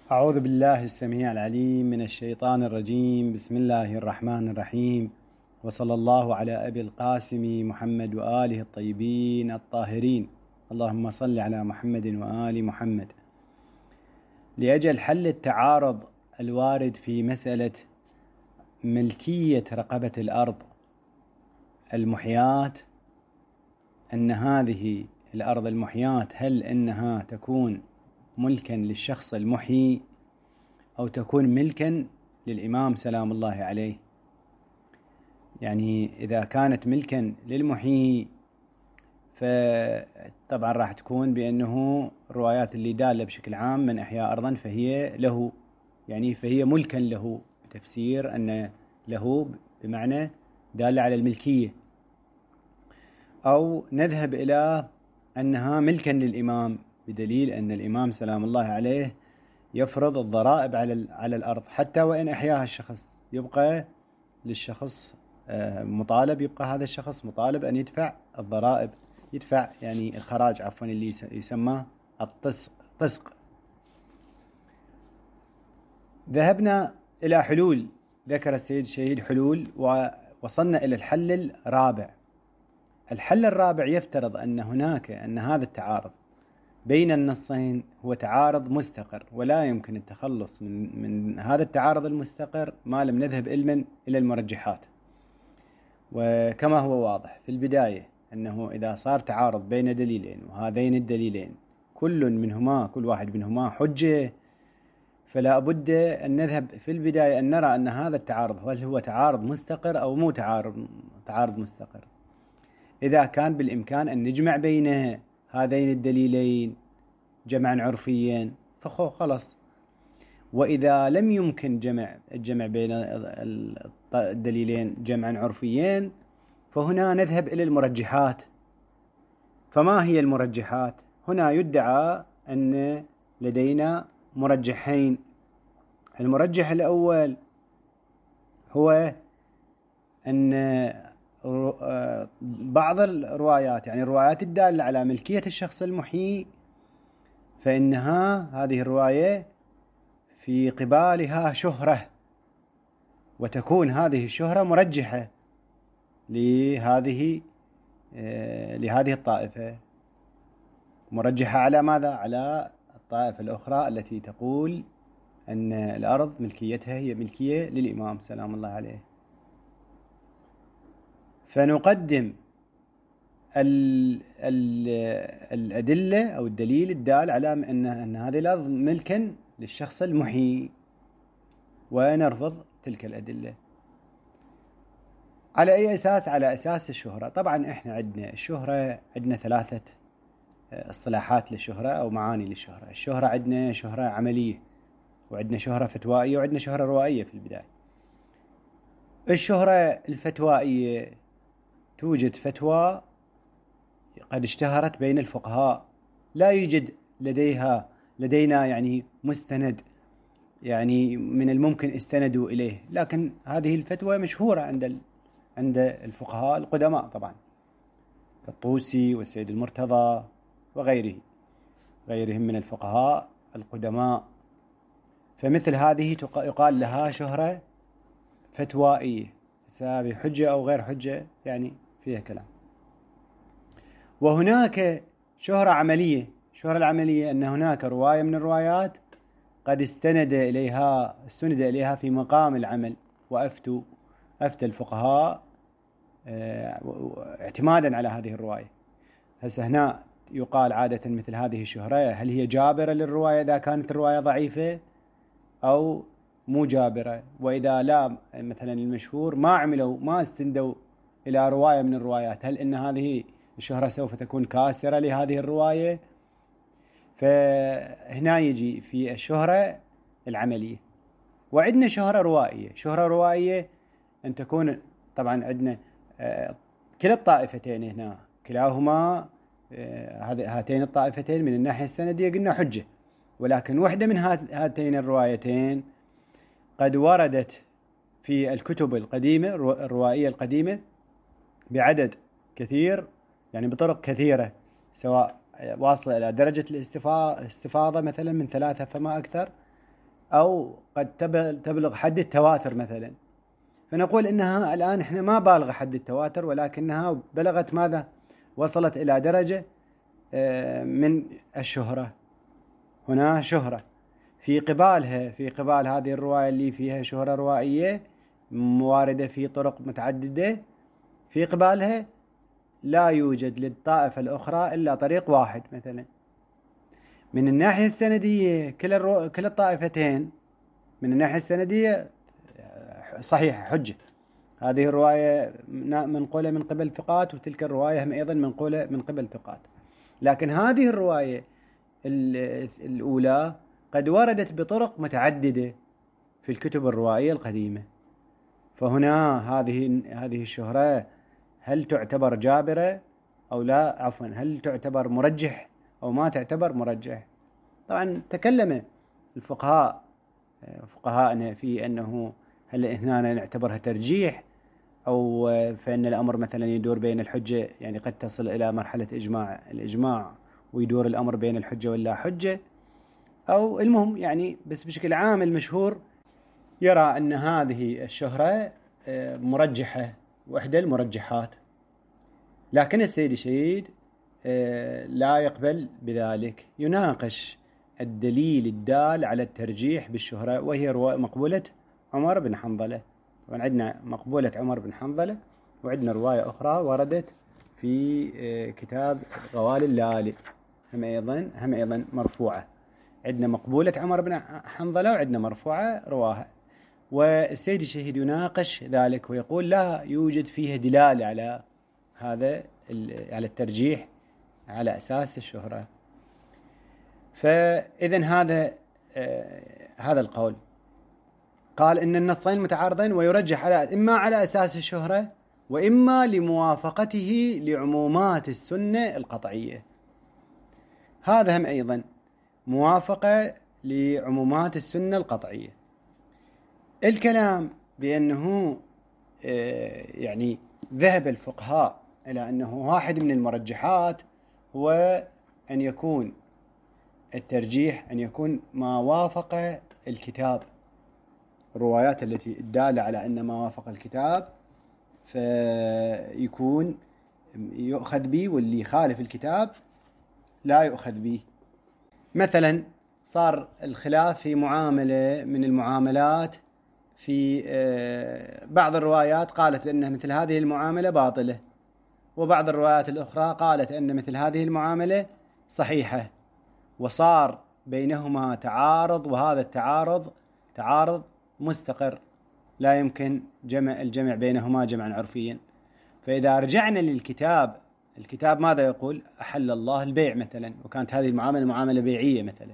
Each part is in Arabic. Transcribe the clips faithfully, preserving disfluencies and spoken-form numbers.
أعوذ بالله السميع العليم من الشيطان الرجيم. بسم الله الرحمن الرحيم، وصلى الله على أبي القاسم محمد وآله الطيبين الطاهرين. اللهم صل على محمد وآل محمد. لأجل حل التعارض الوارد في مسألة ملكية رقبة الأرض المحياة، أن هذه الأرض المحياة هل إنها تكون ملكا للشخص المحيي أو تكون ملكا للإمام سلام الله عليه. يعني إذا كانت ملكا للمحيي فطبعا راح تكون بأنه الروايات اللي دالة بشكل عام من أحياء أرضا فهي له، يعني فهي ملكا له، بتفسير أن له بمعنى دالة على الملكية. أو نذهب إلى أنها ملكا للإمام بدليل أن الإمام سلام الله عليه يفرض الضرائب على على الأرض حتى وإن أحياها الشخص، يبقى للشخص مطالب، يبقى هذا الشخص مطالب أن يدفع الضرائب، يدفع يعني الخراج عفوا اللي يسمى الطسق. ذهبنا إلى حلول، ذكر السيد الشهيد حلول، ووصلنا إلى الحل الرابع. الحل الرابع يفترض أن هناك أن هذا التعارض بين النصين هو تعارض مستقر، ولا يمكن التخلص من من هذا التعارض المستقر ما لم نذهب علما إلى المرجحات. وكما هو واضح في البداية أنه إذا صار تعارض بين دليلين وهذين الدليلين كل منهما كل واحد منهما حجة، فلا بد أن نذهب في البداية أن نرى أن هذا التعارض هل هو تعارض مستقر أو مو تعارض تعارض مستقر. إذا كان بالإمكان أن نجمع بين هذين الدليلين جمعا عرفيا فخو خلص، وإذا لم يمكن جمع الجمع بين الدليلين جمعا عرفيين فهنا نذهب إلى المرجحات. فما هي المرجحات؟ هنا يدعى أن لدينا مرجحين. المرجح الأول هو أن بعض الروايات، يعني الروايات الدالة على ملكية الشخص المحيي، فإنها هذه الرواية في قبالها شهرة، وتكون هذه الشهرة مرجحة لهذه لهذه الطائفة، مرجحة على ماذا؟ على الطائفة الأخرى التي تقول أن الأرض ملكيتها هي ملكية للإمام سلام الله عليه. فنقدم ال ال الأدلة أو الدليل الدال على أن أن هذه الأرض ملكا للشخص المحيي، ونرفض تلك الأدلة. على أي أساس؟ على أساس الشهرة. طبعا إحنا عندنا الشهرة، عندنا ثلاثة اصطلاحات للشهرة أو معاني للشهرة. الشهرة عندنا شهرة عملية، وعندنا شهرة فتوائية، وعندنا شهرة روائية. في البداية الشهرة الفتوائية توجد فتوى قد اشتهرت بين الفقهاء، لا يوجد لديها لدينا يعني مستند يعني من الممكن استندوا إليه، لكن هذه الفتوى مشهورة عند عند الفقهاء القدماء طبعا، كالطوسي والسيد المرتضى وغيره غيرهم من الفقهاء القدماء. فمثل هذه يقال لها شهرة فتوائية، هذه حجة أو غير حجة يعني فيها كلام. وهناك شهرة عملية. الشهرة العملية أن هناك رواية من الروايات قد استند إليها استند إليها في مقام العمل، وأفتوا أفتى الفقهاء اعتمادا على هذه الرواية. هسه هنا يقال عادة مثل هذه الشهرة هل هي جابرة للرواية إذا كانت الرواية ضعيفة أو مو جابرة، وإذا لا مثلا المشهور ما عملوا ما استندوا إلى رواية من الروايات، هل إن هذه الشهرة سوف تكون كاسرة لهذه الرواية؟ فهنا يجي في الشهرة العملية. وعندنا شهرة روائية. شهرة روائية أن تكون طبعا عندنا كلا الطائفتين هنا كلاهما هاتين الطائفتين من الناحية السندية قلنا حجة، ولكن واحدة من هاتين الروايتين قد وردت في الكتب القديمة الروائية القديمة بعدد كثير، يعني بطرق كثيرة، سواء واصلة إلى درجة الاستفاضة مثلا من ثلاثة فما أكثر، أو قد تبلغ حد التواتر مثلا، فنقول إنها الآن إحنا ما بالغ حد التواتر، ولكنها بلغت ماذا؟ وصلت إلى درجة من الشهرة. هنا شهرة في قبالها، في قبال هذه الرواية اللي فيها شهرة روائية مواردة في طرق متعددة، في قبالها لا يوجد للطائفة الأخرى إلا طريق واحد مثلا. من الناحية السندية كل الرو... كل الطائفتين من الناحية السندية صحيح حجة، هذه الرواية منقولة من قبل ثقات، وتلك الرواية هم أيضا منقولة من قبل ثقات. لكن هذه الرواية الأولى قد وردت بطرق متعددة في الكتب الروائية القديمة، فهنا هذه هذه الشهرة هل تعتبر جابرة أو لا؟ عفوا، هل تعتبر مرجح أو ما تعتبر مرجح؟ طبعا تكلم الفقهاء فقهاءنا في أنه هل هنا نعتبرها ترجيح، أو فإن الأمر مثلا يدور بين الحجة، يعني قد تصل إلى مرحلة إجماع الإجماع ويدور الأمر بين الحجة واللا حجة، أو المهم يعني بس بشكل عام المشهور يرى أن هذه الشهرة مرجحة وإحدى المرجحات. لكن السيد الشهيد لا يقبل بذلك، يناقش الدليل الدال على الترجيح بالشهرة، وهي مقبولة عمر بن حنظلة. طبعا عندنا مقبولة عمر بن حنظلة، وعندنا رواية أخرى وردت في كتاب غوالي اللالي هم أيضا هم أيضا مرفوعة. عندنا مقبولة عمر بن حنظلة وعندنا مرفوعة رواها، والسيد الشهيد يناقش ذلك ويقول لا يوجد فيها دلالة على هذا على الترجيح على أساس الشهرة. فإذن هذا آه هذا القول قال إن النصين متعارضين، ويرجح على إما على أساس الشهرة وإما لموافقته لعمومات السنة القطعية. هذا هم أيضا موافقة لعمومات السنة القطعية. الكلام بأنه آه يعني ذهب الفقهاء إلى أنه واحد من المرجحات هو أن يكون الترجيح أن يكون ما وافق الكتاب، الروايات التي الدالة على أن ما وافق الكتاب فيكون يؤخذ به، واللي يخالف الكتاب لا يؤخذ به. مثلا صار الخلاف في معاملة من المعاملات، في بعض الروايات قالت بأن مثل هذه المعاملة باطلة، وبعض الروايات الأخرى قالت أن مثل هذه المعاملة صحيحة، وصار بينهما تعارض، وهذا التعارض تعارض مستقر لا يمكن جمع الجمع بينهما جمعا عرفيا. فإذا رجعنا للكتاب، الكتاب ماذا يقول؟ أحل الله البيع مثلا، وكانت هذه المعاملة معاملة بيعية مثلا،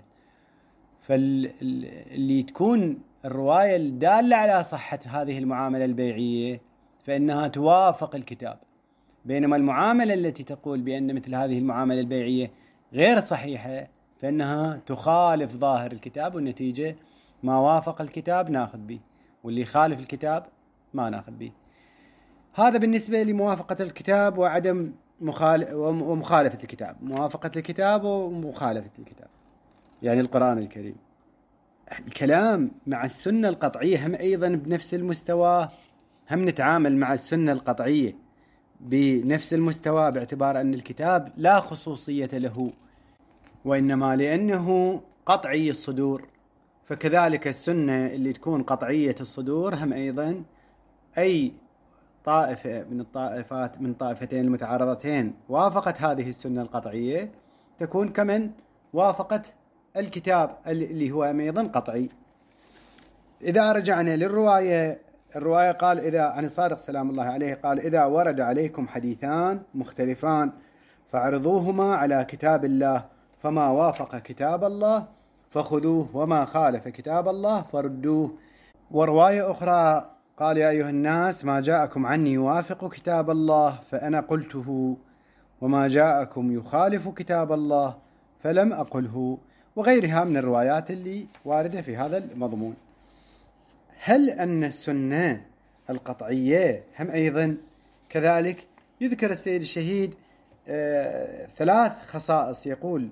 فاللي تكون الرواية الدالة على صحة هذه المعاملة البيعية فإنها توافق الكتاب، بينما المعاملة التي تقول بأن مثل هذه المعاملة البيعية غير صحيحة فإنها تخالف ظاهر الكتاب، والنتيجة ما وافق الكتاب ناخذ به، واللي خالف الكتاب ما ناخذ به. هذا بالنسبة لموافقة الكتاب وعدم مخالف ومخالفة الكتاب، موافقة الكتاب ومخالفة الكتاب يعني القرآن الكريم. الكلام مع السنة القطعية هم أيضا بنفس المستوى، هم نتعامل مع السنة القطعية بنفس المستوى، باعتبار أن الكتاب لا خصوصية له، وإنما لأنه قطعي الصدور، فكذلك السنة اللي تكون قطعية الصدور هم أيضا أي طائفة من الطائفات من طائفتين المتعارضتين وافقت هذه السنة القطعية تكون كمن وافقت الكتاب اللي هو أيضا قطعي. إذا رجعنا للرواية، الرواية قال إذا عن الصادق سلام الله عليه قال إذا ورد عليكم حديثان مختلفان فاعرضوهما على كتاب الله، فما وافق كتاب الله فخذوه وما خالف كتاب الله فردوه. ورواية أخرى قال يا أيها الناس ما جاءكم عني يوافق كتاب الله فأنا قلته، وما جاءكم يخالف كتاب الله فلم أقله، وغيرها من الروايات اللي واردة في هذا المضمون. هل أن السنة القطعية هم أيضا كذلك؟ يذكر السيد الشهيد آه ثلاث خصائص، يقول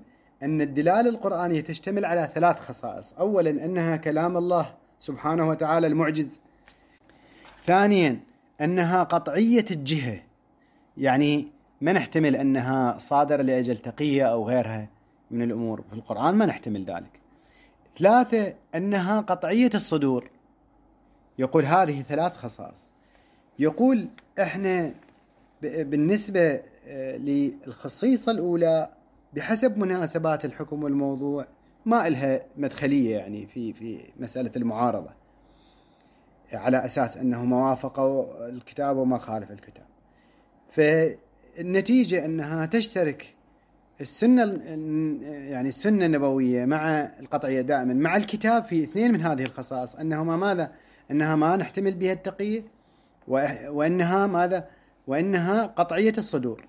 أن الدلالة القرآنية تشتمل على ثلاث خصائص. أولا أنها كلام الله سبحانه وتعالى المعجز. ثانيا أنها قطعية الجهة، يعني ما نحتمل أنها صادرة لأجل تقية أو غيرها من الأمور، في القرآن ما نحتمل ذلك. ثلاثة أنها قطعية الصدور. يقول هذه ثلاث خصائص. يقول إحنا بالنسبة للخصيصة الأولى بحسب مناسبات الحكم والموضوع ما إلها مدخلية يعني في في مسألة المعارضة، على أساس أنه ما وافق الكتاب وما خالف الكتاب. فالنتيجة أنها تشترك السنة يعني السنة النبوية مع القطعية دائما مع الكتاب في اثنين من هذه الخصائص، أنهما ماذا؟ أنها ما نحتمل بها التقية، وأنها ماذا؟ وأنها قطعية الصدور.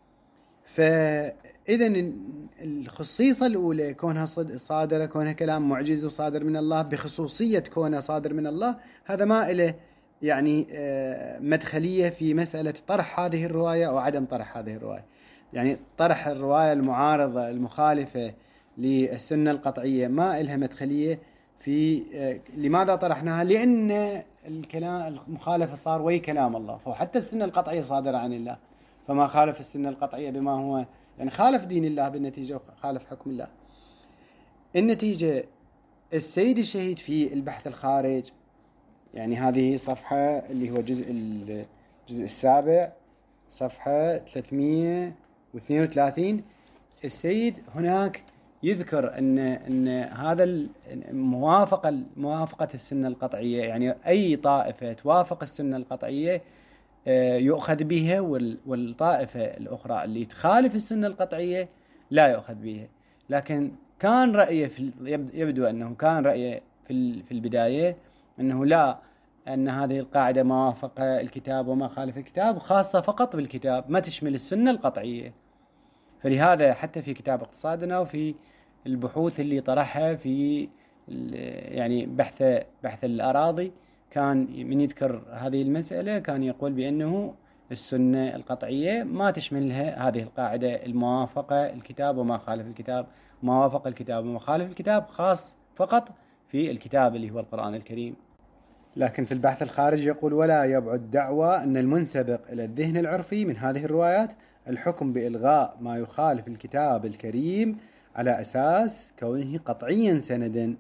فإذا الخصيصة الأولى كونها صادرة، كونها كلام معجز وصادر من الله، بخصوصية كونها صادر من الله، هذا ما إله يعني مدخلية في مسألة طرح هذه الرواية أو عدم طرح هذه الرواية. يعني طرح الرواية المعارضة المخالفة للسنة القطعية ما إلها مدخلية في لماذا طرحناها؟ لأن الكلام المخالفة صار وي كلام الله، وحتى السنة القطعية صادرة عن الله، فما خالف السنة القطعية بما هو يعني خالف دين الله بالنتيجة وخالف حكم الله. النتيجة السيد الشهيد في البحث الخارج، يعني هذه صفحة اللي هو جزء الجزء السابع صفحة ثلاثمئة واثنين وثلاثين، السيد هناك يذكر أن أن هذا الموافقة موافقة السنة القطعية، يعني أي طائفة توافق السنة القطعية يؤخذ بها، والطائفة الأخرى اللي تخالف السنة القطعية لا يؤخذ بها. لكن كان رأيه في يبدو أنه كان رأيه في في البداية أنه لا، أن هذه القاعدة ما وافق الكتاب وما خالف الكتاب خاصة فقط بالكتاب، ما تشمل السنة القطعية. فلهذا حتى في كتاب اقتصادنا وفي البحوث اللي طرحها في يعني بحث بحث الأراضي، كان من يذكر هذه المسألة كان يقول بأنه السنة القطعية ما تشملها هذه القاعدة الموافقة الكتاب وما خالف الكتاب، ما وافق الكتاب وما خالف الكتاب خاص فقط في الكتاب اللي هو القرآن الكريم. لكن في البحث الخارجي يقول ولا يبعد دعوى أن المنسبق إلى الذهن العرفي من هذه الروايات الحكم بإلغاء ما يخالف الكتاب الكريم على أساس كونه قطعيا سندا،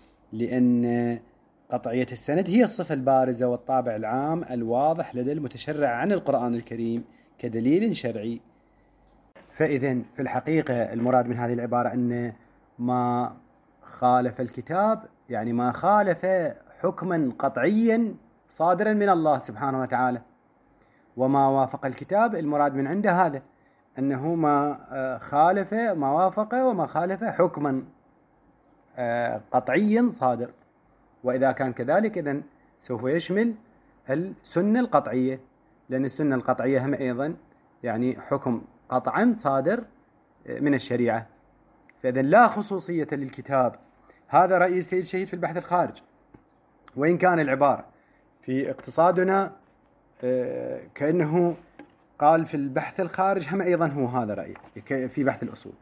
لأن قطعية السند هي الصفة البارزة والطابع العام الواضح لدى المتشرع عن القرآن الكريم كدليل شرعي. فإذا في الحقيقة المراد من هذه العبارة أن ما خالف الكتاب يعني ما خالف حكما قطعيا صادرا من الله سبحانه وتعالى، وما وافق الكتاب المراد من عنده هذا أنه ما خالف ما وافق وما خالف حكما قطعيا صادر. وإذا كان كذلك إذن سوف يشمل السنة القطعية، لأن السنة القطعية هم أيضا يعني حكم قطعا صادر من الشريعة. فإذن لا خصوصية للكتاب. هذا رأي السيد الشهيد في البحث الخارج، وإن كان العبارة في اقتصادنا كأنه قال في البحث الخارج هم أيضا هو هذا رأي في بحث الأصول.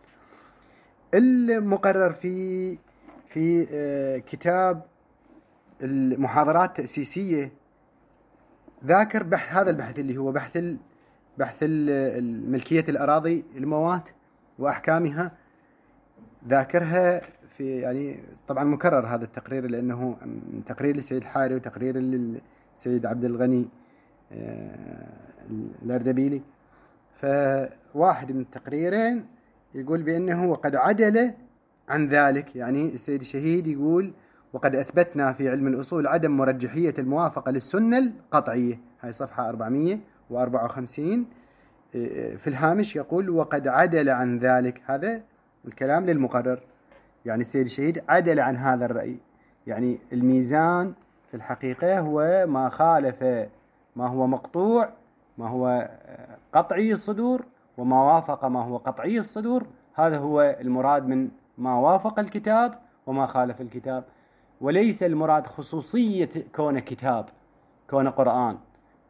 المقرر في في كتاب المحاضرات التأسيسية ذاكر بحث هذا البحث اللي هو بحث بحث الملكية الأراضي الموات وأحكامها، ذاكرها في يعني طبعا مكرر هذا التقرير لأنه تقرير للسيد الحاري وتقرير للسيد عبد الغني الأردبيلي. فواحد من التقريرين يقول بأنه وقد عدل عن ذلك، يعني السيد الشهيد يقول وقد أثبتنا في علم الأصول عدم مرجحية الموافقة للسنة القطعية، هاي صفحة أربعمئة وأربعة وخمسين. في الهامش يقول وقد عدل عن ذلك، هذا الكلام للمقرر، يعني السيد الشهيد عدل عن هذا الرأي. يعني الميزان في الحقيقة هو ما خالف ما هو مقطوع، ما هو قطعي الصدور، وما وافق ما هو قطعي الصدور. هذا هو المراد من ما وافق الكتاب وما خالف الكتاب، وليس المراد خصوصية كون كتاب كون قرآن،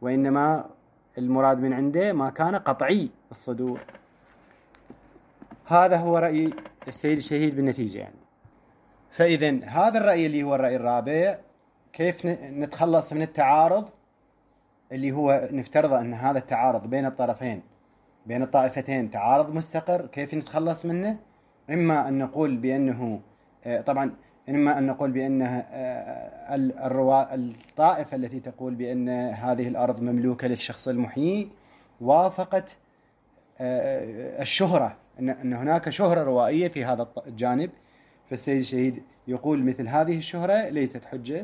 وإنما المراد من عنده ما كان قطعي الصدور. هذا هو رأي السيد الشهيد بالنتيجة يعني. فإذا هذا الرأي اللي هو الرأي الرابع، كيف نتخلص من التعارض اللي هو نفترض أن هذا التعارض بين الطرفين بين الطائفتين تعارض مستقر، كيف نتخلص منه؟ إما أن نقول بأنه طبعا إما أن نقول بأن الروا... الطائفة التي تقول بأن هذه الأرض مملوكة للشخص المحيي وافقت الشهرة، أن هناك شهرة روائية في هذا الجانب، فالسيد الشهيد يقول مثل هذه الشهرة ليست حجة،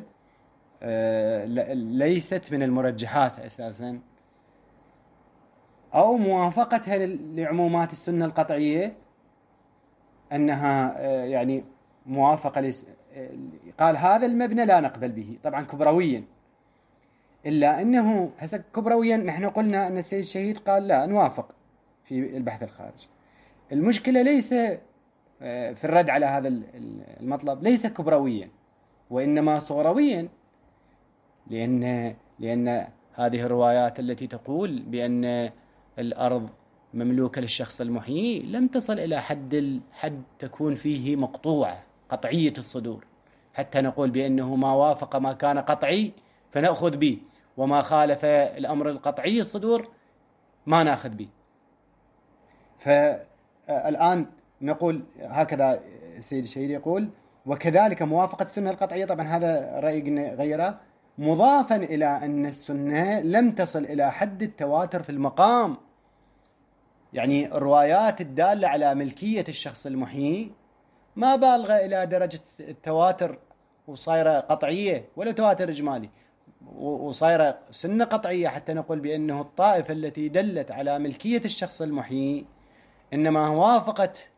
ليست من المرجحات أساسا، أو موافقتها لعمومات السنة القطعية أنها يعني موافقة لس... قال هذا المبنى لا نقبل به طبعا كبرويا، إلا أنه هسه كبرويا نحن قلنا أن السيد الشهيد قال لا نوافق في البحث الخارجي. المشكلة ليس في الرد على هذا المطلب، ليس كبرويا وإنما صغرويا، لأن لأن هذه الروايات التي تقول بأن الأرض مملوكة للشخص المحيي لم تصل إلى حد حد تكون فيه مقطوعة قطعية الصدور، حتى نقول بأنه ما وافق ما كان قطعي فنأخذ به، وما خالف الأمر القطعي الصدور ما نأخذ به. فالآن نقول هكذا السيد الشهيد يقول وكذلك موافقة السنة القطعية، طبعا هذا رأي غيره، مضافا إلى أن السنة لم تصل إلى حد التواتر في المقام، يعني الروايات الدالة على ملكية الشخص المحيي ما بالغة إلى درجة التواتر وصايرة قطعية ولا تواتر إجمالي، وصايرة سنة قطعية حتى نقول بأنه الطائفة التي دلت على ملكية الشخص المحيي إنما وافقت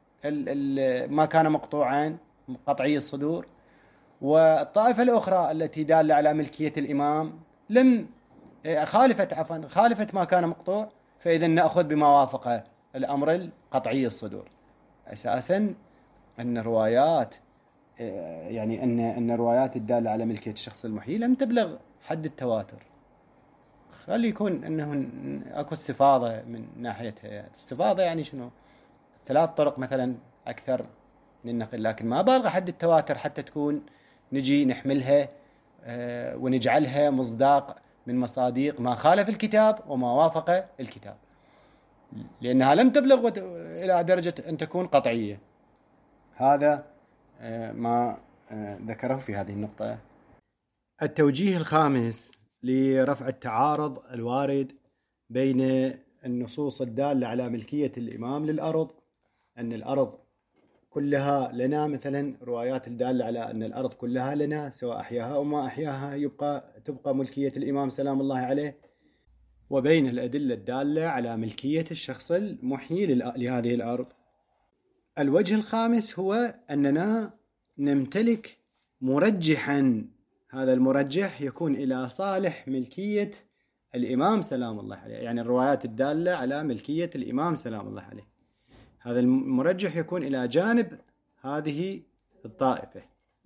ما كان مقطوعا قطعي الصدور، والطائفة الأخرى التي دالة على ملكية الإمام لم خالفت عفوا خالفت ما كان مقطوع، فإذا نأخذ بما وافق الأمر القطعي الصدور. أساسا أن الروايات يعني أن أن الروايات الدالة على ملكية الشخص المحيي لم تبلغ حد التواتر، خلي يكون أنه أكو استفاضة من ناحيتها. استفاضة يعني شنو؟ ثلاث طرق مثلا أكثر من النقل، لكن ما بالغ حد التواتر حتى تكون نجي نحملها ونجعلها مصداق من مصاديق ما خالف الكتاب وما وافق الكتاب، لأنها لم تبلغ إلى درجة أن تكون قطعية. هذا ما ذكره في هذه النقطة. التوجيه الخامس لرفع التعارض الوارد بين النصوص الدالة على ملكية الإمام للأرض، أن الأرض كلها لنا، مثلا روايات الدالة على أن الأرض كلها لنا سواء أحياها أو ما أحياها يبقى تبقى ملكية الإمام سلام الله عليه، وبين الأدلة الدالة على ملكية الشخص المحيي لهذه الأرض. الوجه الخامس هو أننا نمتلك مرجحا، هذا المرجح يكون إلى صالح ملكية الإمام سلام الله عليه، يعني الروايات الدالة على ملكية الإمام سلام الله عليه، هذا المرجح يكون إلى جانب هذه الطائفة،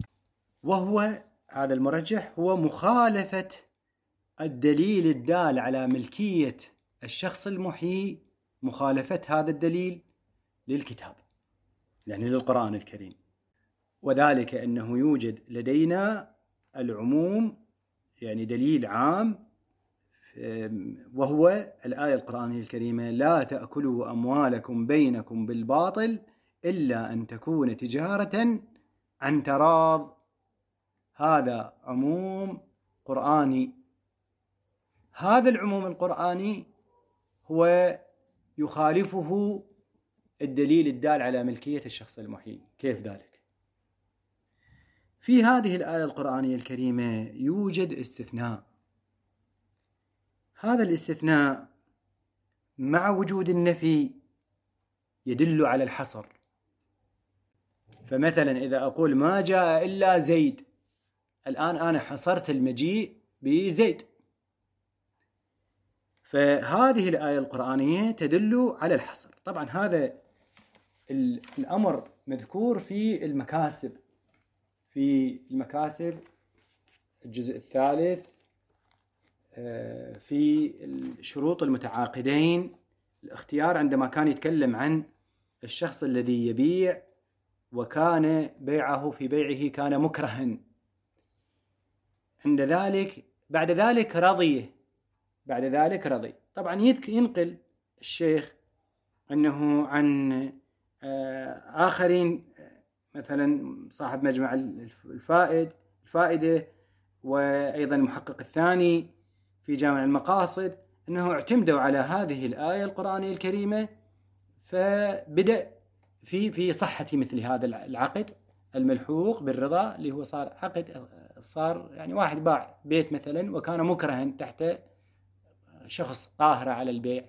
وهو هذا المرجح هو مخالفة الدليل الدال على ملكية الشخص المحيي، مخالفة هذا الدليل للكتاب يعني للقرآن الكريم، وذلك أنه يوجد لدينا العموم يعني دليل عام، وهو الآية القرآنية الكريمة لا تأكلوا أموالكم بينكم بالباطل إلا أن تكون تجارة عن تراض. هذا عموم قرآني، هذا العموم القرآني هو يخالفه الدليل الدال على ملكية الشخص المحيي. كيف ذلك؟ في هذه الآية القرآنية الكريمة يوجد استثناء، هذا الاستثناء مع وجود النفي يدل على الحصر. فمثلا إذا أقول ما جاء إلا زيد، الآن أنا حصرت المجيء بزيد، فهذه الآية القرآنية تدل على الحصر. طبعا هذا الأمر مذكور في المكاسب، في المكاسب الجزء الثالث في شروط المتعاقدين الاختيار، عندما كان يتكلم عن الشخص الذي يبيع وكان بيعه في بيعه كان مكرها، عند ذلك بعد ذلك رضي بعد ذلك رضي طبعا ينقل الشيخ أنه عن آخرين، مثلا صاحب مجمع الفائد الفائدة وأيضا المحقق الثاني في جامع المقاصد، أنه اعتمدوا على هذه الآية القرآنية الكريمة، فبدأ في في صحة مثل هذا العقد الملحوق بالرضا، اللي هو صار عقد، صار يعني واحد باع بيت مثلا وكان مكرها تحت شخص قاهر على البيع،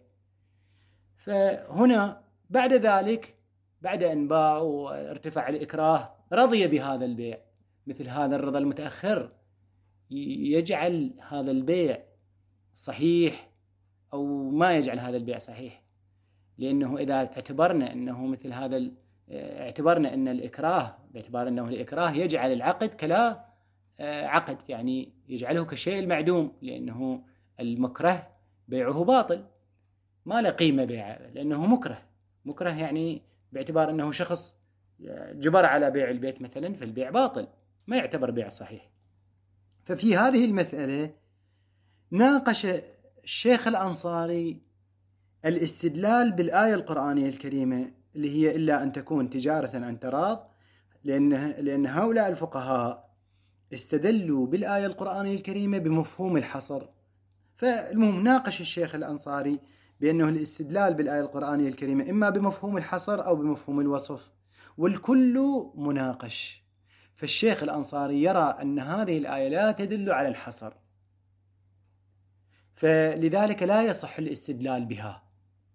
فهنا بعد ذلك بعد أن باع وارتفع الإكراه رضي بهذا البيع. مثل هذا الرضا المتأخر يجعل هذا البيع صحيح أو ما يجعل هذا البيع صحيح، لأنه إذا اعتبرنا أنه مثل هذا اعتبرنا أن الإكراه باعتبار أنه الإكراه يجعل العقد كلا عقد، يعني يجعله كشيء المعدوم، لأنه المكره بيعه باطل ما له قيمة بيعه، لأنه مكره مكره يعني باعتبار أنه شخص جبر على بيع البيت مثلا، فالبيع باطل ما يعتبر بيع صحيح. ففي هذه المسألة ناقش الشيخ الأنصاري الاستدلال بالآية القرآنية الكريمة اللي هي إلا أن تكون تجارة عن تراض، لأن, لأن هؤلاء الفقهاء استدلوا بالآية القرآنية الكريمة بمفهوم الحصر. فالمهم ناقش الشيخ الأنصاري بأنه الاستدلال بالآية القرآنية الكريمة إما بمفهوم الحصر أو بمفهوم الوصف، والكل مناقش. فالشيخ الأنصاري يرى أن هذه الآية لا تدل على الحصر، فلذلك لا يصح الاستدلال بها.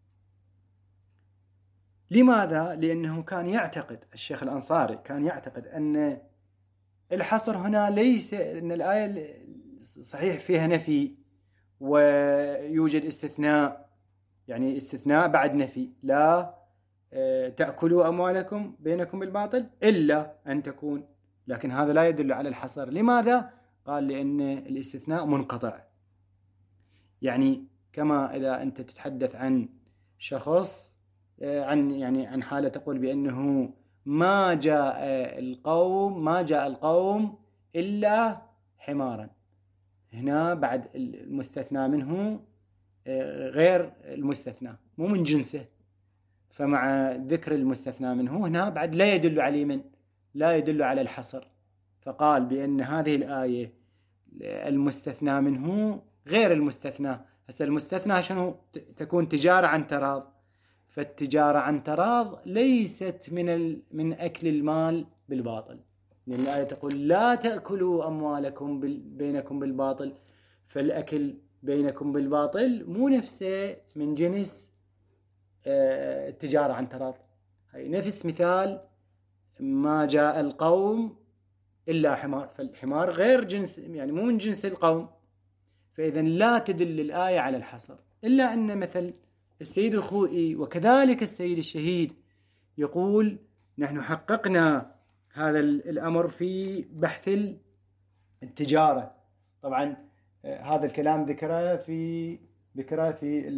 لماذا؟ لأنه كان يعتقد الشيخ الأنصاري كان يعتقد أن الحصر هنا ليس أن الآية صحيح فيها نفي ويوجد استثناء، يعني استثناء بعد نفي، لا تأكلوا أموالكم بينكم بالباطل إلا أن تكون، لكن هذا لا يدل على الحصر. لماذا؟ قال لأن الاستثناء منقطع، يعني كما إذا أنت تتحدث عن شخص عن يعني عن حالة تقول بأنه ما جاء القوم ما جاء القوم إلا حمارا، هنا بعد المستثنى منه غير المستثنى مو من جنسه، فمع ذكر المستثنى منه هنا بعد لا يدل عليه من لا يدل على الحصر، فقال بأن هذه الآية المستثنى منه غير المستثنى. هسه المستثنى شنو؟ تكون تجارة عن تراض، فالتجارة عن تراض ليست من ال... من أكل المال بالباطل، لأن الآية تقول لا تأكلوا أموالكم بال... بينكم بالباطل، فالأكل بينكم بالباطل مو نفسه من جنس آه التجارة عن تراض. هي نفس مثال ما جاء القوم إلا حمار، فالحمار غير جنس يعني مو من جنس القوم، فإذا لا تدل الآية على الحصر. إلا أن مثل السيد الخوئي وكذلك السيد الشهيد يقول نحن حققنا هذا الأمر في بحث التجارة. طبعا هذا الكلام ذكره في ذكره في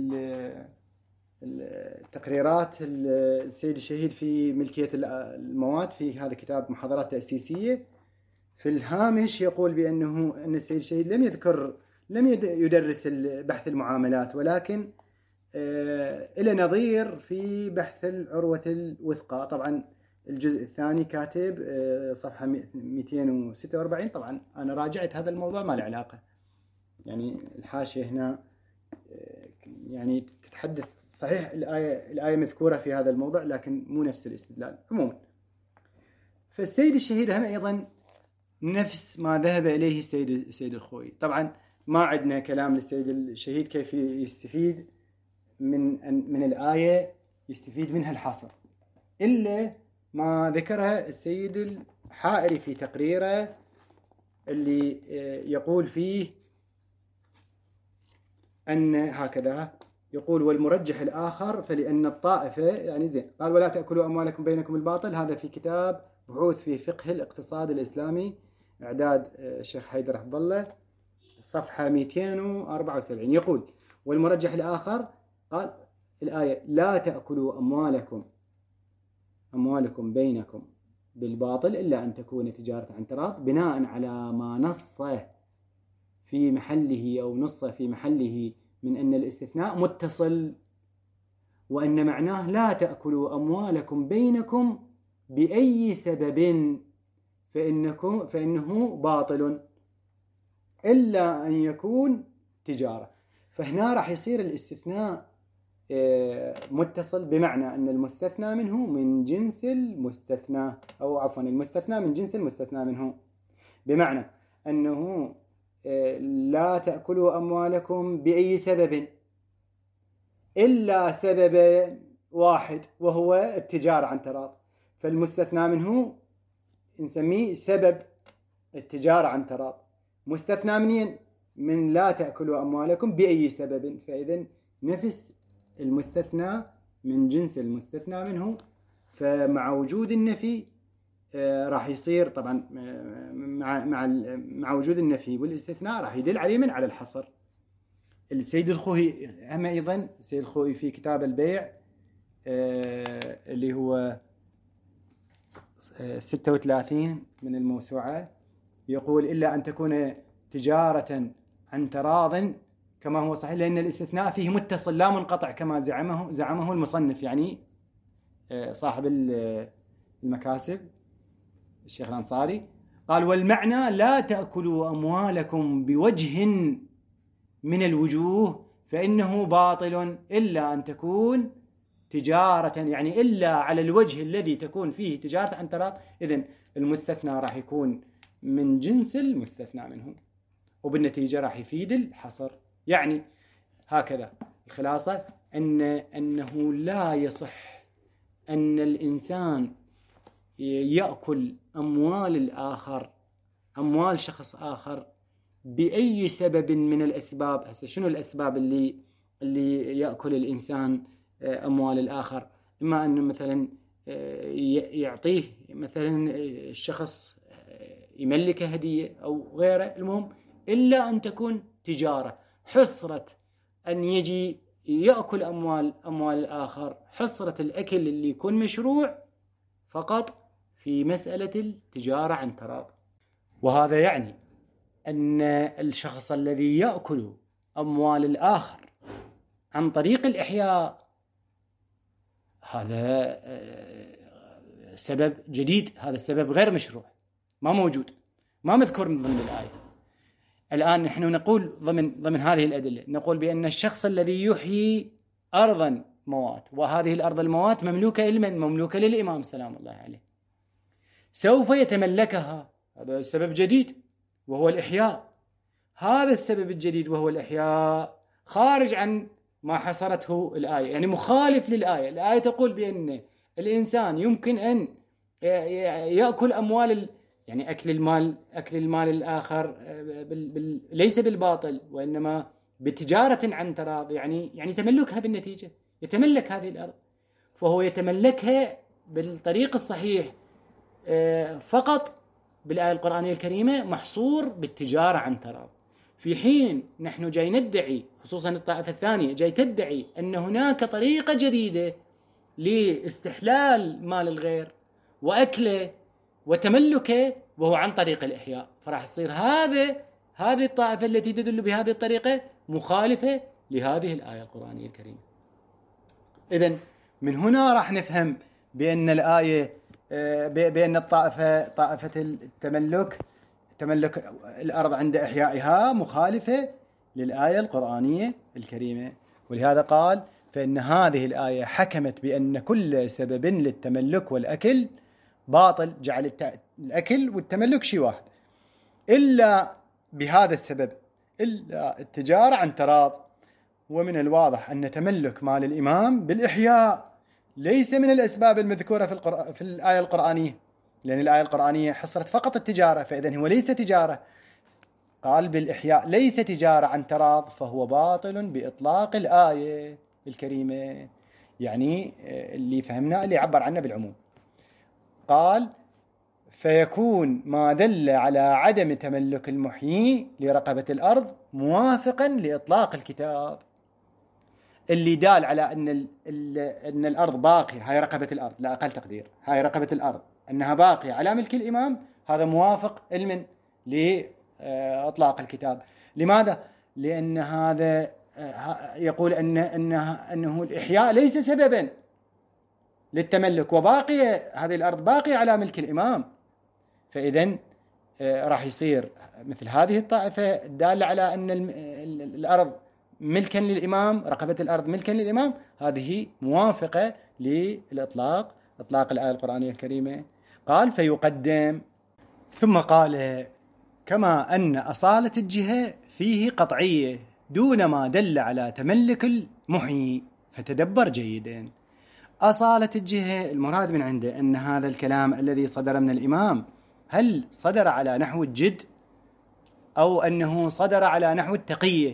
التقريرات السيد الشهيد في ملكية المواد في هذا كتاب محاضرات تأسيسية. في الهامش يقول بأنه أن السيد الشهيد لم يذكر لم يدرس بحث المعاملات، ولكن إلى نظير في بحث العروة الوثقى. طبعا الجزء الثاني كاتب صفحة مئتين وستة وأربعين. طبعا أنا راجعت هذا الموضوع ما له علاقة، يعني الحاشية هنا يعني تتحدث صحيح الآية الآية مذكورة في هذا الموضوع لكن مو نفس الاستدلال عموما. فالسيد الشهيد هم أيضا نفس ما ذهب إليه السيد السيد الخوئي. طبعا ما عندنا كلام للسيد الشهيد كيف يستفيد من من الآية، يستفيد منها الحصر، إلا ما ذكره السيد الحائري في تقريره اللي يقول فيه أن هكذا يقول والمرجح الآخر فلأن الطائفة يعني زين قال ولا تأكلوا أموالكم بينكم بالباطل. هذا في كتاب بحوث في فقه الاقتصاد الإسلامي إعداد الشيخ حيدر حفظ الله صفحة مئتين وأربعة وسبعين. يقول والمرجح الآخر قال الآية لا تأكلوا أموالكم أموالكم بينكم بالباطل إلا أن تكون تجارة عن تراض، بناء على ما نص في محله أو نص في محله من أن الاستثناء متصل، وأن معناه لا تأكلوا أموالكم بينكم بأي سبب فإنكم فإنه باطل إلا أن يكون تجارة. فهنا راح يصير الاستثناء متصل، بمعنى أن المستثنى منه من جنس المستثنى، أو عفوا المستثنى من جنس المستثنى منه، بمعنى أنه لا تأكلوا أموالكم بأي سبب إلا سبب واحد وهو التجارة عن تراض، فالمستثنى منه نسميه سبب التجارة عن تراض. مستثنى منين؟ من لا تأكلوا أموالكم بأي سبب، فإذن نفس المستثنى من جنس المستثنى منه، فمع وجود النفي آه راح يصير طبعا مع مع مع وجود النفي والاستثناء راح يدل عليه من على الحصر. السيد الخوئي هم أيضا السيد الخوئي في كتاب البيع آه اللي هو ستة وثلاثين من الموسوعة يقول إلا أن تكون تجارة عن تراض كما هو صحيح، لأن الاستثناء فيه متصل لا منقطع كما زعمه زعمه المصنف، يعني صاحب المكاسب الشيخ الأنصاري. قال والمعنى لا تأكلوا أموالكم بوجه من الوجوه فإنه باطل إلا أن تكون تجارة، يعني إلا على الوجه الذي تكون فيه تجارة عن تراض. إذن المستثنى راح يكون من جنس المستثنى منه، وبالنتيجة راح يفيد الحصر. يعني هكذا الخلاصة أن أنه لا يصح أن الإنسان يأكل أموال الآخر، أموال شخص آخر بأي سبب من الأسباب. هسه شنو الأسباب اللي اللي يأكل الإنسان أموال الآخر؟ إما أنه مثلا يعطيه مثلا الشخص يملكه هدية أو غيره، المهم إلا أن تكون تجارة. حصرة أن يجي يأكل أموال أموال الآخر، حصرة الأكل اللي يكون مشروع فقط في مسألة التجارة عن تراض. وهذا يعني أن الشخص الذي يأكل أموال الآخر عن طريق الإحياء هذا سبب جديد، هذا السبب غير مشروع، ما موجود، ما مذكور من ضمن الآية. الآن نحن نقول ضمن ضمن هذه الأدلة نقول بأن الشخص الذي يحيي أرضا موات، وهذه الأرض الموات مملوكة لمن؟ مملوكة للإمام سلام الله عليه، سوف يتملكها. هذا سبب جديد وهو الإحياء. هذا السبب الجديد وهو الإحياء خارج عن ما حصرته الآية، يعني مخالف للآية. الآية تقول بأن الإنسان يمكن أن يأكل أموال، يعني أكل المال أكل المال الآخر بال بال ليس بالباطل وإنما بتجارة عن تراض، يعني يعني تملكها بالنتيجة، يتملك هذه الأرض، فهو يتملكها بالطريق الصحيح فقط بالآية القرآنية الكريمة محصور بالتجارة عن تراض. في حين نحن جاي ندعي، خصوصا الطائفة الثانية جاي تدعي أن هناك طريقة جديدة لاستحلال مال الغير وأكله وتملكه، وهو عن طريق الإحياء. فراح يصير هذا هذه الطائفة التي تدل بهذه الطريقة مخالفة لهذه الآية القرآنية الكريمة. إذن من هنا راح نفهم بأن الآية بأن الطائفة طائفة التملك تملك الأرض عند إحيائها مخالفة للآية القرآنية الكريمة. ولهذا قال فإن هذه الآية حكمت بأن كل سبب للتملك والأكل باطل، جعل الأكل والتملك شيء واحد، إلا بهذا السبب، إلا التجارة عن تراض. ومن الواضح أن تملك مال الإمام بالإحياء ليس من الأسباب المذكورة في, القرآن في الآية القرآنية، لأن الآية القرآنية حصرت فقط التجارة، فإذن هو ليس تجارة. قال بالإحياء ليس تجارة عن تراض، فهو باطل بإطلاق الآية الكريمة، يعني اللي فهمنا اللي عبر عنه بالعموم. قال فيكون ما دل على عدم تملك المحيي لرقبة الأرض موافقا لإطلاق الكتاب. اللي دال على أن ال ال أن الأرض باقية، هاي رقبة الأرض لا أقل تقدير، هاي رقبة الأرض أنها باقية على ملك الإمام، هذا موافق علما لإطلاق الكتاب. لماذا؟ لأن هذا يقول أن أنه, أنه الإحياء ليس سببا للتملك، وباقية هذه الأرض باقية على ملك الإمام. فإذن راح يصير مثل هذه الطائفة الدالة على أن الأرض ملكا للإمام، رقبة الأرض ملكا للإمام، هذه موافقة للإطلاق، إطلاق الآية القرآنية الكريمة. قال فيقدم، ثم قال كما أن أصالة الجهة فيه قطعية دون ما دل على تملك المحيي. فتدبر جيدا، أصالة الجهة المراد من عنده أن هذا الكلام الذي صدر من الإمام هل صدر على نحو الجد أو أنه صدر على نحو التقية؟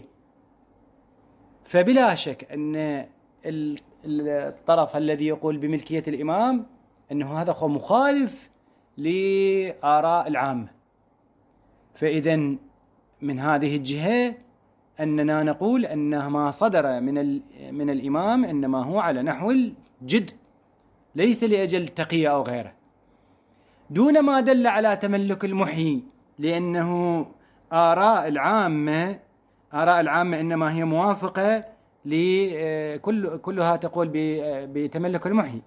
فبلا شك أن الطرف الذي يقول بملكية الإمام أنه هذا هو مخالف لآراء العامة. فإذن من هذه الجهة أننا نقول أن ما صدر من من الإمام إنما هو على نحو الجد، ليس لأجل التقية أو غيره، دون ما دل على تملك المحيي، لأنه آراء العامة آراء العامة إنما هي موافقة لكل كلها تقول بتملك المحيي.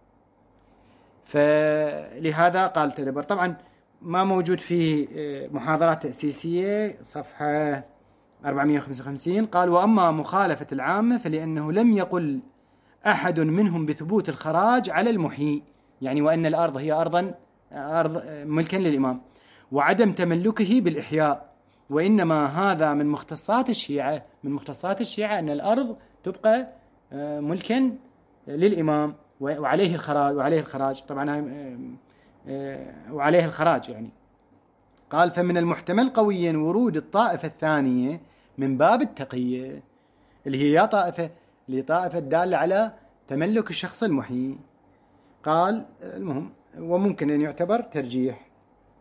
فلهذا قال تدبر. طبعا ما موجود في محاضرات تأسيسية صفحة أربعمائة وخمسة وخمسين. قال وأما مخالفة العامة فلأنه لم يقل أحد منهم بثبوت الخراج على المحيي، يعني وأن الأرض هي أرضا أرض ملكا للإمام، وعدم تملكه بالإحياء، وإنما هذا من مختصات الشيعة من مختصات الشيعة أن الأرض تبقى ملكا للإمام وعليه الخراج وعليه الخراج طبعا وعليه الخراج يعني. قال فمن المحتمل قويا ورود الطائفة الثانية من باب التقية، اللي هي يا طائفة اللي طائفة دالة على تملك الشخص المحيي. قال المهم وممكن أن يعتبر ترجيح.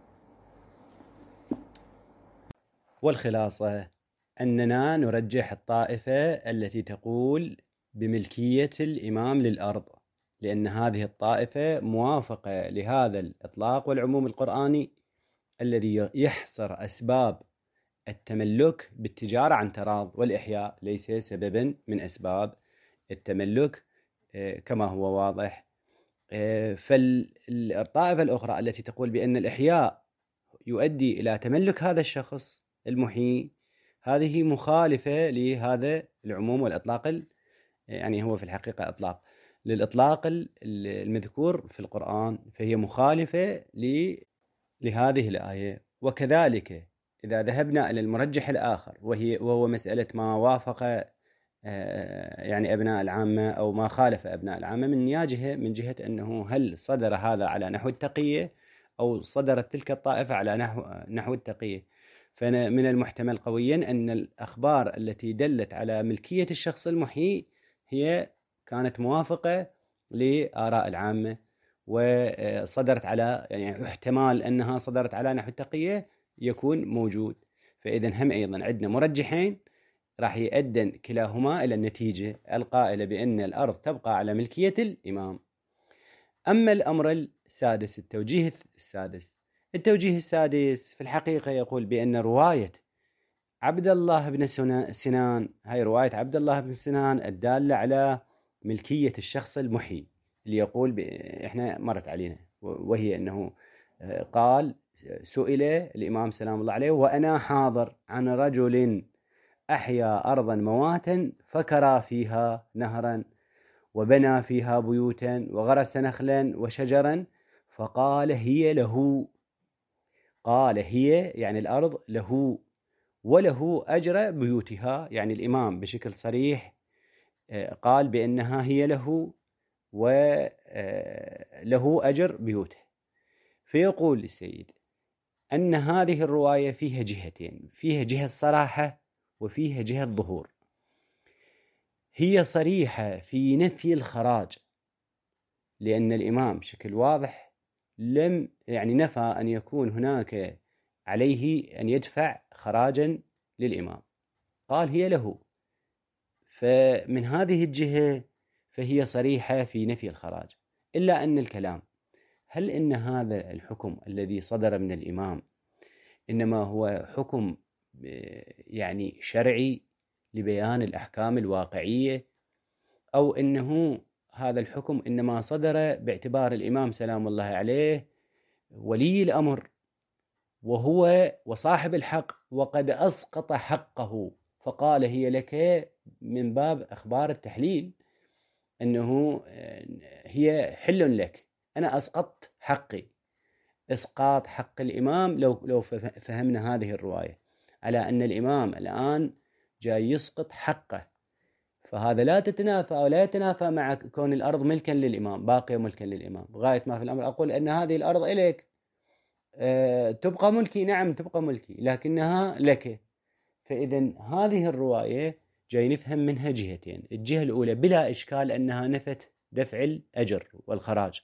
والخلاصة أننا نرجح الطائفة التي تقول بملكية الإمام للأرض، لأن هذه الطائفة موافقة لهذا الإطلاق والعموم القرآني الذي يحصر أسباب التملك بالتجارة عن تراض، والإحياء ليس سببا من أسباب التملك كما هو واضح. فالطائفة الأخرى التي تقول بأن الإحياء يؤدي إلى تملك هذا الشخص المحيي، هذه مخالفة لهذا العموم والإطلاق، يعني هو في الحقيقة إطلاق للإطلاق المذكور في القرآن، فهي مخالفة لهذه الآية. وكذلك إذا ذهبنا إلى المرجح الآخر وهي وهو مسألة ما وافق يعني أبناء العامة أو ما خالف أبناء العامة، من جهة من جهة أنه هل صدر هذا على نحو التقية أو صدرت تلك الطائفة على نحو نحو التقية. فمن المحتمل قويا أن الأخبار التي دلت على ملكية الشخص المحيي هي كانت موافقة لآراء العامة وصدرت على يعني احتمال أنها صدرت على نحو التقية يكون موجود. فإذا هم أيضا عندنا مرجحين راح يؤدن كلاهما إلى النتيجة القائلة بأن الأرض تبقى على ملكية الإمام. أما الأمر السادس، التوجيه السادس التوجيه السادس في الحقيقة يقول بأن رواية عبد الله بن سنان، هاي رواية عبد الله بن سنان الدالة على ملكية الشخص المحيي، اللي يقول ب... إحنا مرت علينا، وهي أنه قال سئل الإمام سلام الله عليه وأنا حاضر عن رجل أحيا أرضا مواتا فكرى فيها نهرا وبنى فيها بيوتا وغرس نخلا وشجرا فقال هي له. قال هي يعني الأرض له وله أجر بيوتها، يعني الإمام بشكل صريح قال بأنها هي له وله أجر بيوته. فيقول السيد أن هذه الرواية فيها جهتين، فيها جهة صراحة وفيها جهة ظهور. هي صريحة في نفي الخراج، لأن الإمام بشكل واضح لم يعني نفى أن يكون هناك عليه أن يدفع خراجا للإمام، قال هي له. فمن هذه الجهة فهي صريحة في نفي الخراج. إلا أن الكلام هل إن هذا الحكم الذي صدر من الإمام إنما هو حكم يعني شرعي لبيان الأحكام الواقعية، أو إنه هذا الحكم إنما صدر باعتبار الإمام سلام الله عليه ولي الأمر وهو وصاحب الحق وقد أسقط حقه، فقال هي لك من باب أخبار التحليل، أنه هي حل لك، أنا أسقطت حقي. إسقاط حق الإمام لو لو فهمنا هذه الرواية على أن الإمام الآن جاي يسقط حقه، فهذا لا تتنافى ولا يتنافى مع كون الأرض ملكا للإمام، باقية ملكا للإمام. غاية ما في الأمر أقول أن هذه الأرض إليك، أه تبقى ملكي، نعم تبقى ملكي، لكنها لك. فإذا هذه الرواية جاي نفهم منها جهتين. الجهة الأولى بلا إشكال أنها نفت دفع الأجر والخراج،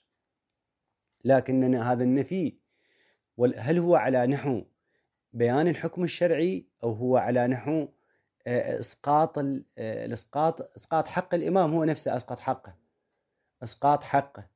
لكن هذا النفي هل هو على نحو بيان الحكم الشرعي أو هو على نحو إسقاط الإسقاط إسقاط حق الإمام، هو نفسه أسقط حقه، إسقاط حقه.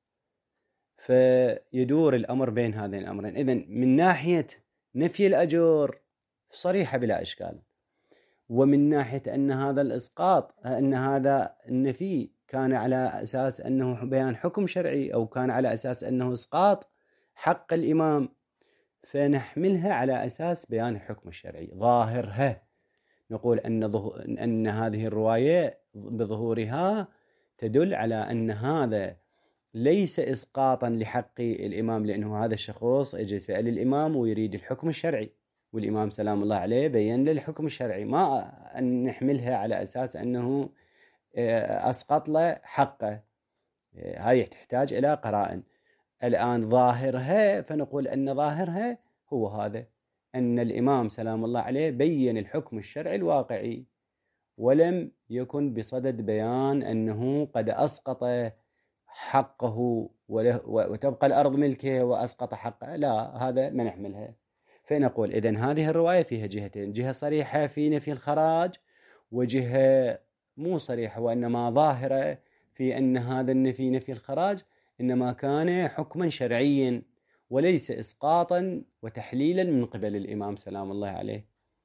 فيدور الأمر بين هذين الأمرين. إذن من ناحية نفي الأجر صريحة بلا إشكال، ومن ناحية أن هذا الإسقاط أن هذا النفي كان على أساس أنه بيان حكم شرعي أو كان على أساس أنه إسقاط حق الإمام، فنحملها على أساس بيان الحكم الشرعي ظاهرها. نقول أن أن هذه الرواية بظهورها تدل على أن هذا ليس إسقاطا لحق الإمام، لأنه هذا الشخص اجى سأل الإمام ويريد الحكم الشرعي، والإمام سلام الله عليه بين له الحكم الشرعي، ما أن نحملها على أساس أنه أسقط له حقه. هاي تحتاج إلى قرائن. الآن ظاهرها فنقول أن ظاهرها هو هذا، أن الإمام سلام الله عليه بين الحكم الشرعي الواقعي، ولم يكن بصدد بيان أنه قد أسقط حقه وتبقى الأرض ملكه وأسقط حقه، لا، هذا ما نحملها. فنقول إذن هذه الرواية فيها جهتين، جهة صريحة في نفي الخراج، وجهة مو صريحة وإنما ظاهرة في أن هذا النفي نفي الخراج إنما كان حكما شرعيا وليس إسقاطا وتحليلا من قبل الإمام سلام الله عليه.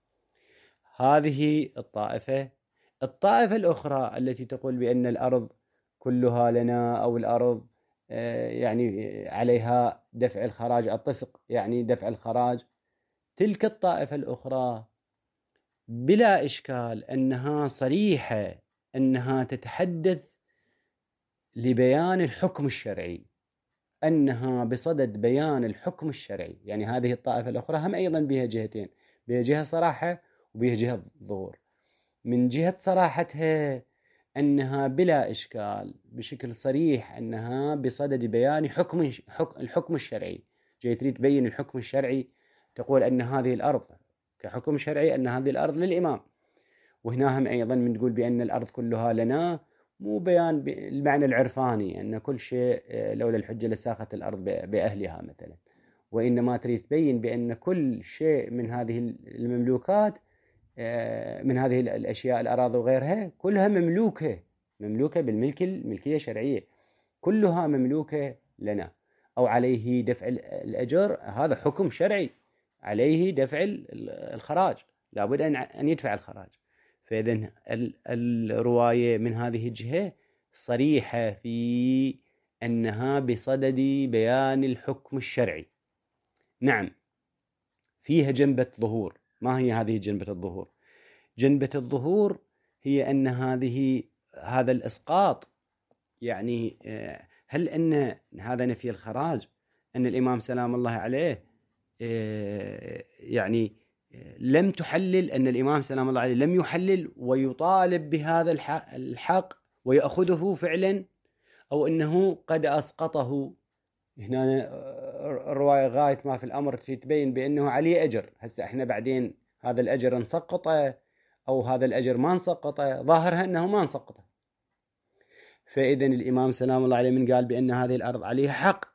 هذه الطائفة. الطائفة الأخرى التي تقول بأن الأرض كلها لنا، أو الأرض يعني عليها دفع الخراج، الطسق يعني دفع الخراج، تلك الطائفة الأخرى بلا إشكال أنها صريحة أنها تتحدث لبيان الحكم الشرعي، أنها بصدد بيان الحكم الشرعي. يعني هذه الطائفة الأخرى هم أيضا بها جهتين، بها جهة صراحة وبها جهة ظهور. من جهة صراحتها أنها بلا إشكال بشكل صريح أنها بصدد بيان حكم الحكم الشرعي، جاي تريد تبين الحكم الشرعي، تقول أن هذه الأرض كحكم شرعي أن هذه الأرض للإمام. وهنا هم أيضا من تقول بأن الأرض كلها لنا، مو بيان بالمعنى العرفاني أن كل شيء لولا الحجة لساقت الأرض بأهلها مثلا، وإنما تريد تبين بأن كل شيء من هذه المملوكات، من هذه الأشياء الأراضي وغيرها كلها مملوكة مملوكة بالملك الملكية الشرعية، كلها مملوكة لنا. أو عليه دفع الأجر، هذا حكم شرعي، عليه دفع الخراج، لابد أن يدفع الخراج. فإذن الرواية من هذه الجهة صريحة في أنها بصدد بيان الحكم الشرعي. نعم فيها جنبة ظهور. ما هي هذه جنبة الظهور؟ جنبة الظهور هي أن هذه هذا الإسقاط، يعني هل أن هذا نفي الخراج أن الإمام سلام الله عليه يعني لم تحلل، أن الإمام سلام الله عليه لم يحلل ويطالب بهذا الحق ويأخذه فعلا، أو أنه قد أسقطه؟ هنا الرواية غاية ما في الأمر تبين بأنه عليه أجر. هسه احنا بعدين هذا الأجر نسقطه أو هذا الأجر ما نسقطه، ظاهرها أنه ما نسقطه. فإذن الإمام سلام الله عليه من قال بأن هذه الأرض عليها حق،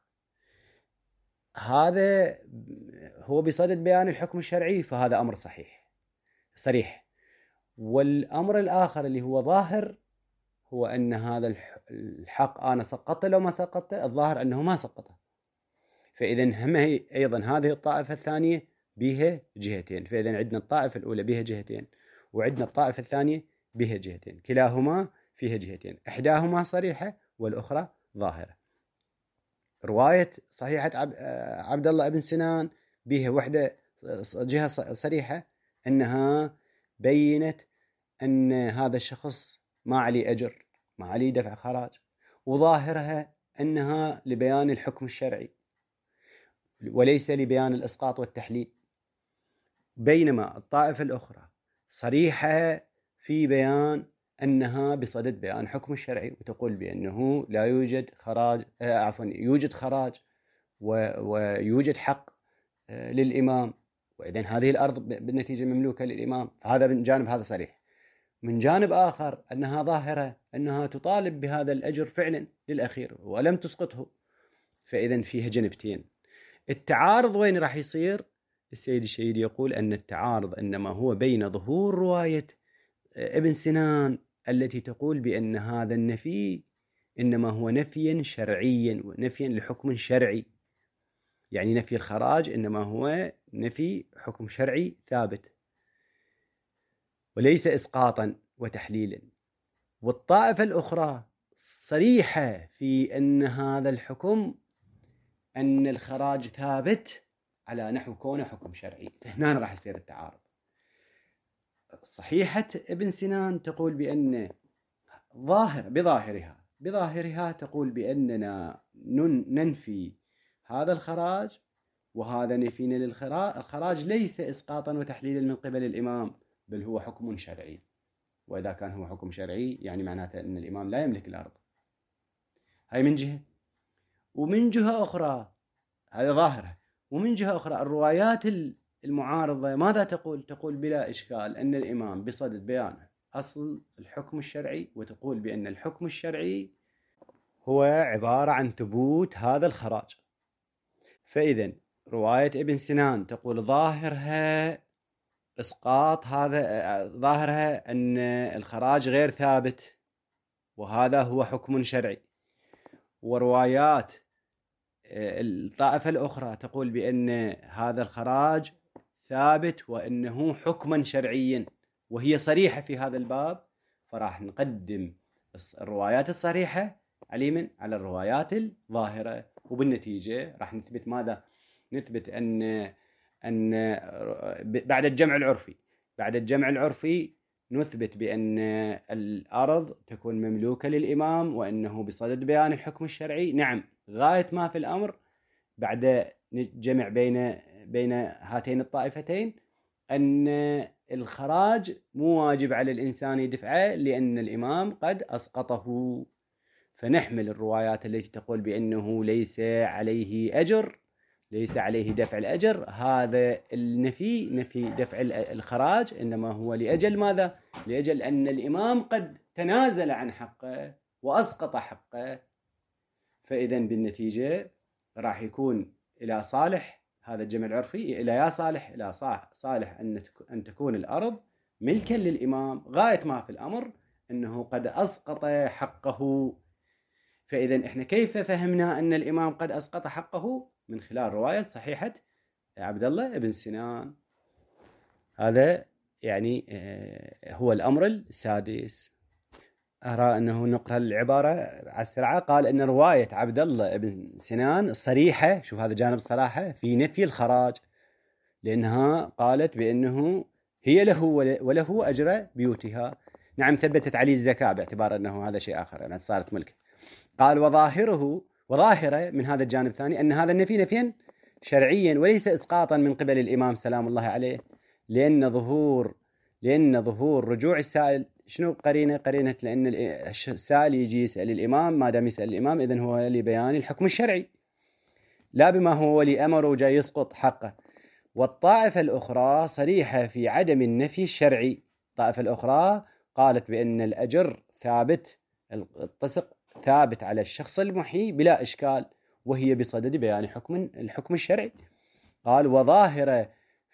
هذا هو بصدد بيان الحكم الشرعي، فهذا أمر صحيح صريح. والأمر الآخر اللي هو ظاهر هو أن هذا الحق أنا سقطته لو ما سقطته، الظاهر أنه ما سقطه. فإذا هم هي أيضا هذه الطائفة الثانية بها جهتين. فإذا عندنا الطائفة الأولى بها جهتين، وعندنا الطائفة الثانية بها جهتين، كلاهما فيها جهتين، إحداهما صريحة والأخرى ظاهرة. رواية صحيحة عبد الله ابن سنان بها وحدة جهة صريحة أنها بينت أن هذا الشخص ما عليه أجر، ما عليه دفع خراج، وظاهرها أنها لبيان الحكم الشرعي وليس لبيان الإسقاط والتحليل. بينما الطائفة الأخرى صريحة في بيان أنها بصدد بيان حكم الشرعي، وتقول بأنه لا يوجد خراج آه عفوا يوجد خراج ويوجد حق آه للإمام، وإذن هذه الأرض بالنتيجة مملوكة للإمام. فهذا من جانب هذا صريح. من جانب آخر أنها ظاهرة أنها تطالب بهذا الأجر فعلا للأخير ولم تسقطه. فإذن فيها جنبتين. التعارض وين راح يصير؟ السيد الشهيد يقول أن التعارض إنما هو بين ظهور رواية ابن سنان التي تقول بأن هذا النفي إنما هو نفيا شرعيا ونفيا لحكم شرعي، يعني نفي الخراج إنما هو نفي حكم شرعي ثابت وليس إسقاطا وتحليلا. والطائفة الأخرى صريحة في أن هذا الحكم أن الخراج ثابت على نحو كونه حكم شرعي. هنا راح يصير التعارض. صحيحة ابن سنان تقول بأن ظاهر بظاهرها بظاهرها تقول بأننا ننفي هذا الخراج، وهذا نفينا للخراج ليس إسقاطا وتحليلا من قبل الإمام، بل هو حكم شرعي. وإذا كان هو حكم شرعي يعني معناته أن الإمام لا يملك الأرض. هاي من جهة. ومن جهة أخرى هذا ظاهرة. ومن جهة أخرى الروايات المعارضة ماذا تقول؟ تقول بلا إشكال أن الإمام بصدد بيان أصل الحكم الشرعي، وتقول بأن الحكم الشرعي هو عبارة عن ثبوت هذا الخراج. فإذا رواية ابن سنان تقول ظاهرها إسقاط هذا، ظاهرها أن الخراج غير ثابت وهذا هو حكم شرعي. وروايات الطائفة الأخرى تقول بأن هذا الخراج ثابت وأنه حكما شرعيا، وهي صريحة في هذا الباب. فراح نقدم الروايات الصريحة على من؟ على الروايات الظاهرة. وبالنتيجة راح نثبت ماذا؟ نثبت أن أن بعد الجمع العرفي بعد الجمع العرفي نثبت بأن الأرض تكون مملوكة للإمام وأنه بصدد بيان الحكم الشرعي. نعم، غاية ما في الأمر بعد جمع بين بين هاتين الطائفتين أن الخراج مو واجب على الإنسان يدفعه لأن الإمام قد أسقطه. فنحمل الروايات التي تقول بأنه ليس عليه أجر، ليس عليه دفع الأجر، هذا النفي نفي دفع الخراج إنما هو لأجل ماذا؟ لأجل أن الإمام قد تنازل عن حقه وأسقط حقه. فإذا بالنتيجة راح يكون إلى صالح هذا الجمع العرفي، إلى يا صالح إلى صالح أن تكون الأرض ملكا للإمام، غاية ما في الأمر أنه قد أسقط حقه. فإذا إحنا كيف فهمنا أن الإمام قد أسقط حقه؟ من خلال رواية صحيحة عبد الله ابن سنان. هذا يعني هو الأمر السادس. أرى أنه نقرأ العبارة على السرعة. قال أن رواية عبد الله ابن سنان صريحة، شوف هذا جانب صراحة، في نفي الخراج، لأنها قالت بأنه هي له وله أجر بيوتها. نعم، ثبتت عليه الزكاة باعتبار أنه هذا شيء آخر، يعني صارت ملك. قال وظاهره وظاهرة من هذا الجانب الثاني أن هذا النفي نفيا شرعيا وليس إسقاطا من قبل الإمام سلام الله عليه، لأن ظهور لأن ظهور رجوع السائل شنو قرينة؟ قرينة لأن السائل يجي يسأل الإمام، ما دام يسأل الإمام إذن هو لبيان الحكم الشرعي لا بما هو ولي أمر وجاي يسقط حقه. والطائفة الأخرى صريحة في عدم النفي الشرعي. الطائفة الأخرى قالت بأن الأجر ثابت، الطسق ثابت على الشخص المحيي بلا إشكال، وهي بصدد بيان حكم الحكم الشرعي. قال وظاهرة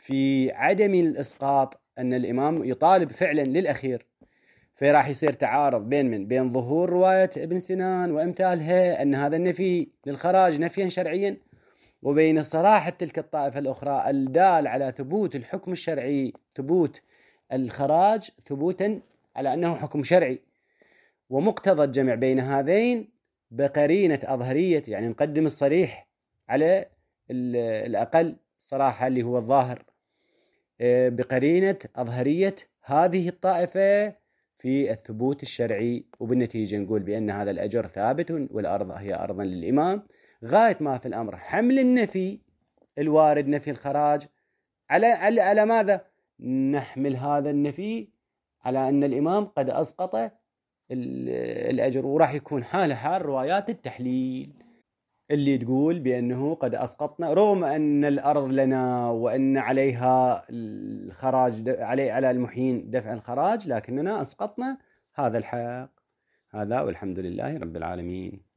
في عدم الإسقاط، أن الإمام يطالب فعلا للأخير، فراح يصير تعارض بين من بين ظهور رواية ابن سنان وأمثالها أن هذا النفي للخراج نفيا شرعيا، وبين صراحة تلك الطائفة الأخرى الدال على ثبوت الحكم الشرعي، ثبوت الخراج ثبوتا على أنه حكم شرعي. ومقتضى الجمع بين هذين بقرينة أظهرية، يعني نقدم الصريح على الأقل صراحة اللي هو الظاهر، بقرينة أظهرية هذه الطائفة في الثبوت الشرعي، وبالنتيجة نقول بأن هذا الأجر ثابت والأرض هي أرضا للإمام. غاية ما في الأمر حمل النفي الوارد، نفي الخراج، على على على ماذا؟ نحمل هذا النفي على أن الإمام قد أسقط الأجر، وراح يكون حال حال روايات التحليل اللي تقول بأنه قد أسقطنا رغم أن الأرض لنا وأن عليها الخراج، علي على المحيين دفع الخراج، لكننا أسقطنا هذا الحق. هذا والحمد لله رب العالمين.